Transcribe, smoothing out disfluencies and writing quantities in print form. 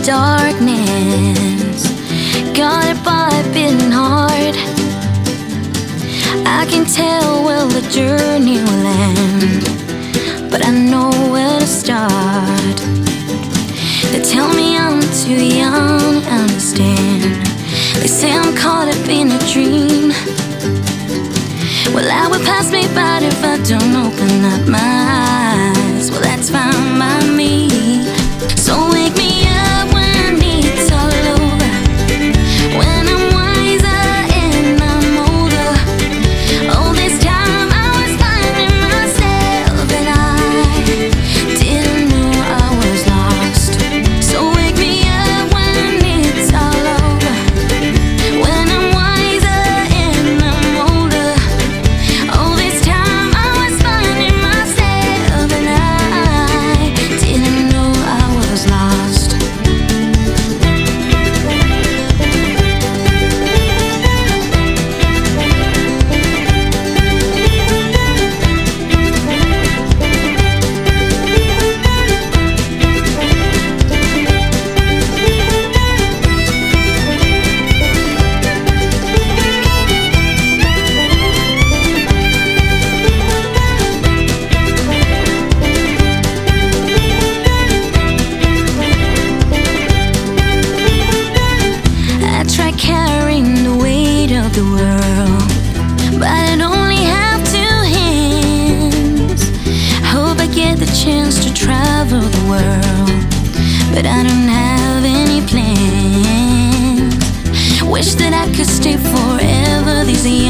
darkness, guarded by a beating heart. I can tell where the journey will end, but I know where to start. They tell me I'm too young to understand. They say I'm caught up in a dream. Well, that would pass me by if I don't open up my eyes. Well, that's fine by me. So wake me up when it's all over, when I'm wiser and I'm older. All this time I was finding myself, and I didn't know I was lost. So wake me up when it's all over, when I'm wiser and I'm older. All this time I was finding myself, and I didn't know I was lost. I try carrying the weight of the world, but I only have two hands. Hope I get the chance to travel the world, but I don't have any plans. Wish that I could stay forever these